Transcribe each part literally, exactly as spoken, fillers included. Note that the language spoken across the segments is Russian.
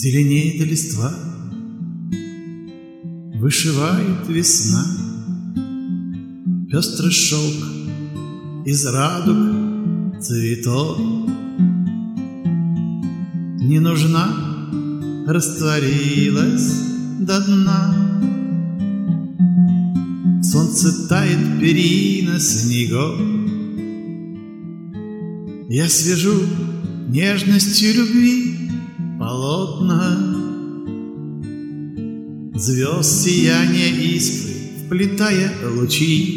Зеленеет листва, вышивает весна, пестрый шелк из радуг цветов. Не нужна, растворилась до дна. Солнце тает перина снегов. Я свяжу нежностью любви полотна, звезд сияние искры, вплетая лучи,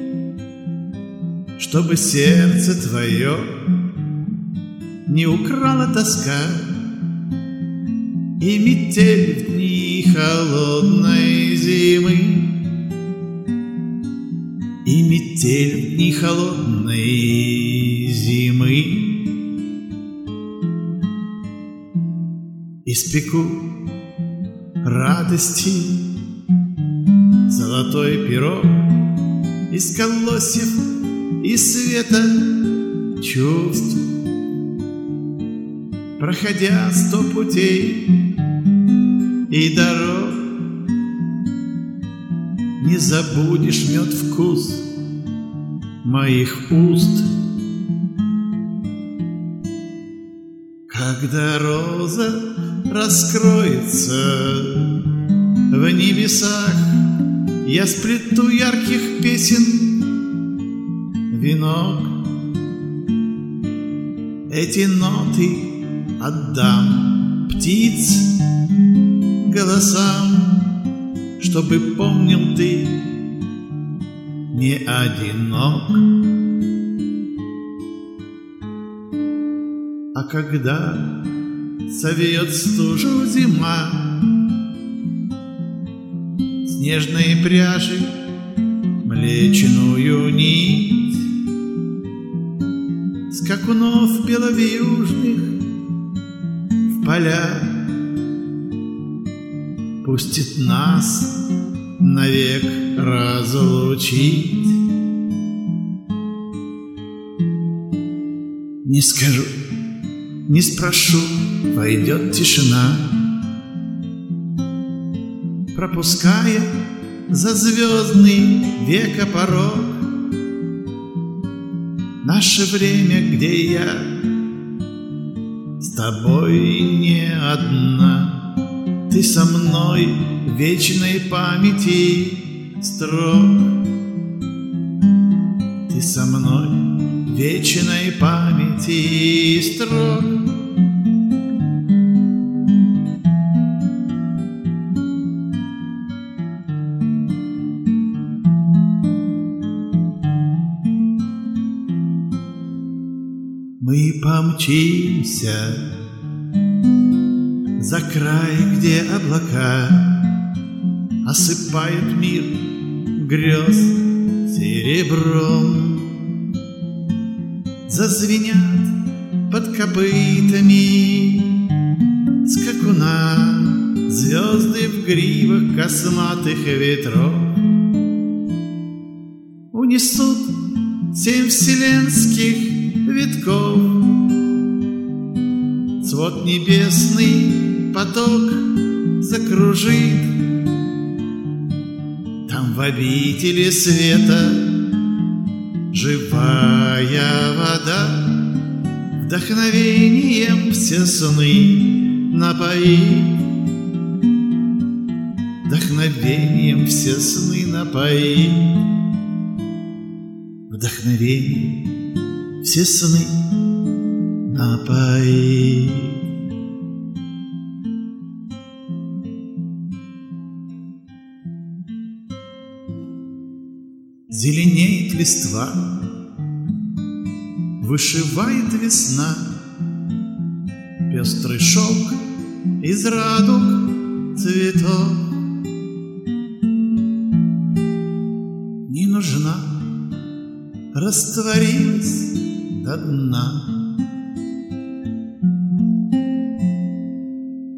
чтобы сердце твое не украла тоска и метель в дни холодной зимы, и метель в дни холодной зимы. Испеку радости золотой пирог из колосьев и света чувств. Проходя сто путей и дорог, не забудешь мед вкус моих уст. Когда роза раскроется в небесах, я сплету ярких песен венок. Эти ноты отдам птиц голосам, чтобы помнил ты не одинок. А когда совеет стужу зима, снежной пряжи млечную нить скакунов беловьюжных в поля пустит нас навек разлучить. Не скажу, не спрошу, войдет тишина, пропуская за звездный века порог. Наше время, где я с тобой не одна, ты со мной в вечной памяти строк. Ты со мной в вечной памяти строк. Мы помчимся за край, где облака осыпают мир грез серебром. Зазвенят под копытами скакуна звезды в гривах косматых ветров. Унесут семь вселенских витков, свод небесный поток закружит. Там в обители света живая вода вдохновением все сны напоит. Вдохновением все сны напоит. Вдохновением все сны напоит. Зеленеет листва, вышивает весна, пестрый шелк из радуг цветов. Не нужна, растворилась до дна.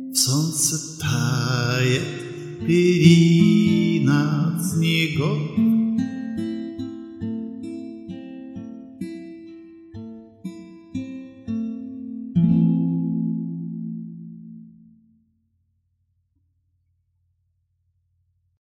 Солнце тает перина от снегов.